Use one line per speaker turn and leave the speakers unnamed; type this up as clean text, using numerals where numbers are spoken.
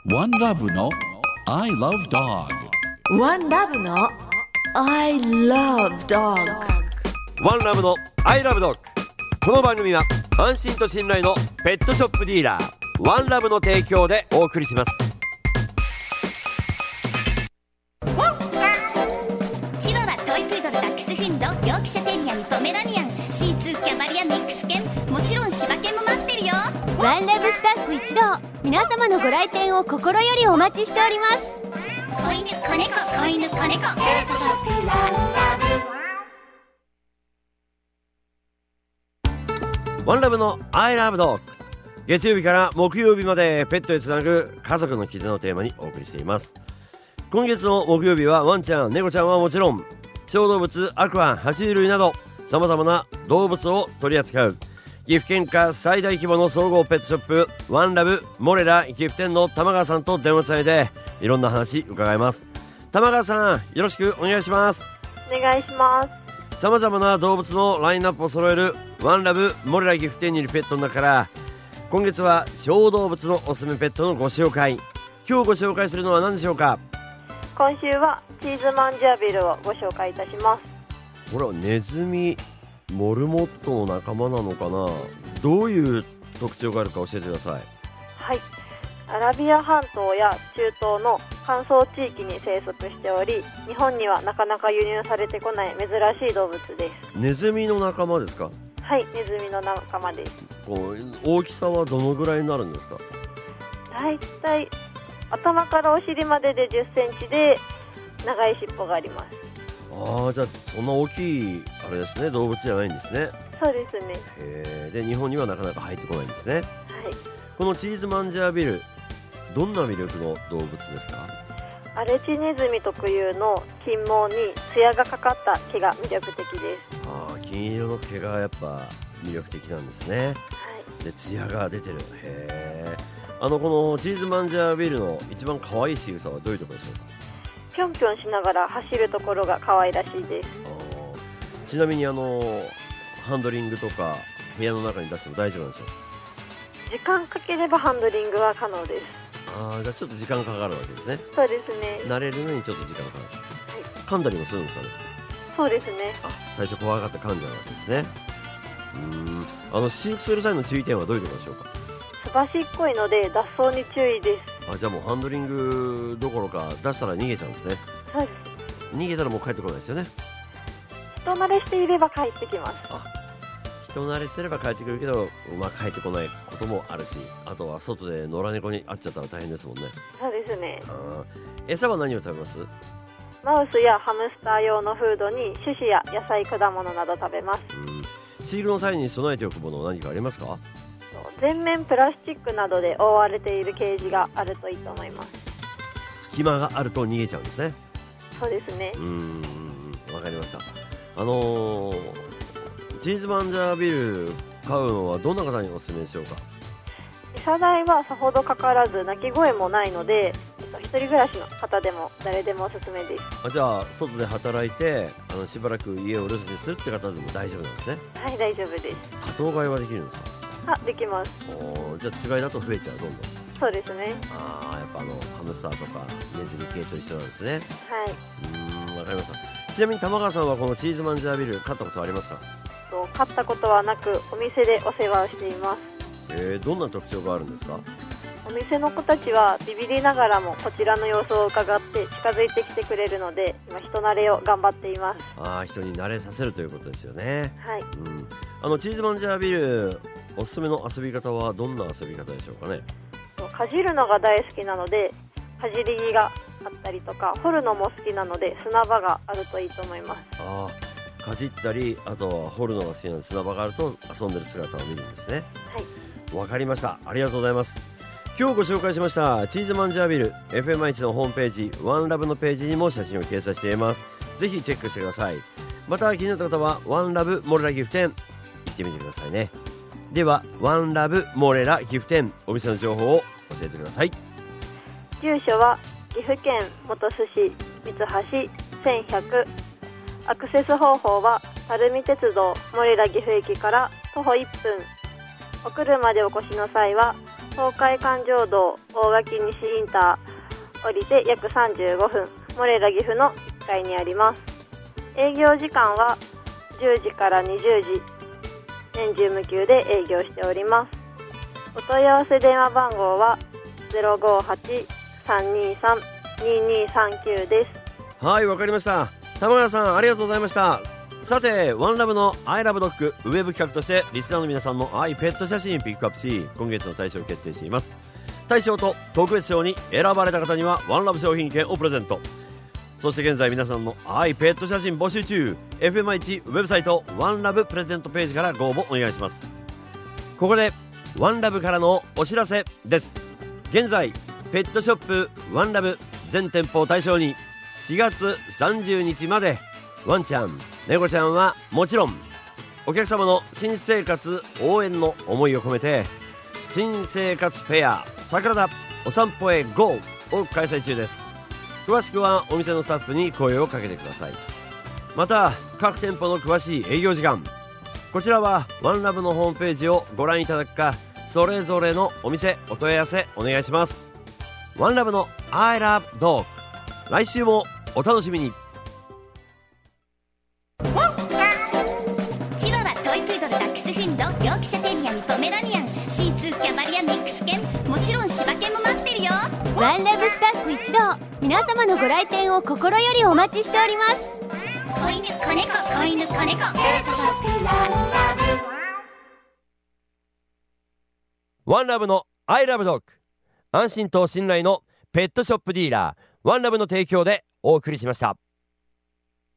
One Love の I Love Dog。
One Love の I Love Dog。
One Love の I Love Dog。 この番組は安心と信頼のペットショップディーラーワンラブの提供でお送りします。
チワワ、トイプードル、ダックスフンド、ヨークシャテリアにポメラニアン、シーツー、キャバリア、ミックス犬、もちろん柴犬も待ってるよ。
ワンラブスタッフ一同、皆様のご来店を心よりお待ちしております。
子犬、子猫、子犬、子猫、ペットショップワンラ
ワンラブの I Love Dog。 月曜日から木曜日までペットへつなぐ家族の絆をテーマにお送りしています。今月の木曜日はワンちゃん、猫ちゃんはもちろん小動物、アクア、爬虫類など様々な動物を取り扱う岐阜県下最大規模の総合ペットショップワンラブモレラ岐阜店の玉川さんと電話つないでいろんな話伺います。玉川さん、よろしくお願いします。
お願いします。
様々な動物のラインナップを揃えるワンラブモレラ岐阜店にいるペットの中から今月は小動物のおすすめペットのご紹介。今日ご紹介するのは何でしょうか？
今週はチーズマンジャービルをご紹介いたします。
これはネズミ、モルモットの仲間なのかな？どういう特徴があるか教えてください。
はい、アラビア半島や中東の乾燥地域に生息しており、日本にはなかなか輸入されてこない珍しい動物です。
ネズミの仲間ですか？
はい、ネズミの仲間です。
こう大きさはどのぐらいになるんですか？
だいたい頭からお尻までで10センチで長い尻尾があります。
じゃあそんな大きいあれですね、動物じゃないんですね。
そうですね。
で日本にはなかなか入ってこないんですね。
はい。
このチーズマンジャービル、どんな魅力の動物ですか？
アレチネズミ特有の金毛に艶がかかった毛が魅力的です。
金色の毛がやっぱ魅力的なんですね。
はい。
で艶が出てる。このチーズマンジャービルの一番可愛い仕草はどういうところでしょうか？
ぴょんぴょんしながら走るところが可愛らしいです。
ちなみにハンドリングとか部屋の中に出しても大丈夫なんでしょうか？
時間かければハンドリングは可能です。
じゃあちょっと時間かかるわけですね。
そうですね。
慣れるのにちょっと時間かかる。
はい。
噛んだりもするんですかね？
そうですね。
最初怖がって噛んじゃうわけですね。飼育する際の注意点はどういうところでしょうか？
すばしっこいので脱走に注意です。
じゃあもうハンドリングどころか出したら逃げちゃうんですね。
そうです。
逃げたらもう帰ってこないですよね。
人慣れしていれば帰ってきます。
人慣れしてれば帰ってくるけど、帰ってこないこともあるし、あとは外で野良猫に会っちゃったら大変ですもんね。
そうですね。
餌は何を食べます？
マウスやハムスター用のフードに種子や野菜、果物など食べます。
飼育の際に備えておくものは何かありますか？
全面プラスチックなどで覆われているケージがあるといいと思います。
隙間があると逃げちゃうんですね。
そうですね。
わかりました。チーズマンジャービル買うのはどんな方にお勧めでしょうか？
餌代はさほどかからず鳴き声もないので、一人暮らしの方でも誰でもおすすめです。
じゃあ外で働いてしばらく家を留守にするって方でも大丈夫なんですね。
はい、大丈夫です。
多頭飼いはできるんですか？
できます。
じゃあつがいだと増えちゃう、どんどん。
そうですね。
やっぱハムスターとかネズミ系と一緒なんですね。
はい。
わかりました。ちなみに玉川さんはこのチーズマンジャービル買ったことありますか？
買ったことはなく、お店でお世話をしています。
どんな特徴があるんですか？
お店の子たちはビビりながらもこちらの様子を伺って近づいてきてくれるので、今人慣れを頑張っています。
人に慣れさせるということですよね。
はい。
チーズマンジャービルおすすめの遊び方はどんな遊び方でしょうかね？
かじるのが大好きなので、かじりがあったりとか、掘るのも好きなので砂場があるといいと思います。
かじったり、あとは掘るのが好きなので砂場があると遊んでる姿を見るんですね。
はい。
わかりました。ありがとうございます。今日ご紹介しましたチーズマンジャービル FM1 のホームページワンラブのページにも写真を掲載しています。ぜひチェックしてください。また気になった方はワンラブモレラ岐阜店行ってみてくださいね。ではワンラブモレラ岐阜店、お店の情報を教えてください。
住所は岐阜県本巣市三橋1100。アクセス方法は垂水鉄道モレラ岐阜駅から徒歩1分。お車でお越しの際は東海環状道大垣西インター降りて約35分、モレラ岐阜の1階にあります。営業時間は10時から20時、年中無休で営業しております。お問い合わせ電話番号は 058-323-2239 です。
はい、わかりました。玉川さん、ありがとうございました。さて、ワンラブの I love dog ウェブ企画としてリスナーの皆さんの愛ペット写真ピックアップし、今月の大賞を決定しています。大賞と特別賞に選ばれた方にはワンラブ商品券をプレゼント。そして現在皆さんの愛ペット写真募集中。 FMI1 ウェブサイトワンラブプレゼントページからご応募お願いします。ここでワンラブからのお知らせです。現在ペットショップワンラブ全店舗を対象に4月30日までワンちゃん、猫ちゃんはもちろんお客様の新生活応援の思いを込めて新生活フェア桜田お散歩へ GO を開催中です。詳しくはお店のスタッフに声をかけてください。また各店舗の詳しい営業時間、こちらはワンラブのホームページをご覧いただくか、それぞれのお店お問い合わせお願いします。ワンラブの I love dog、 来週もお楽しみに。
チワワ、トイプードル、ダックスフンド、ヨークシャテリアにポメラニアン、シーツー、キャバリア、ミックス犬、もちろん柴犬も待ってるよ。
ワンラブスタッフ一同、皆様のご来店を心よりお待ちしております。
子犬、子猫、子犬、子猫、ペットショップワンラブ。
ワンラブの I love dog、 安心と信頼のペットショップディーラーワンラブの提供でお送りしました。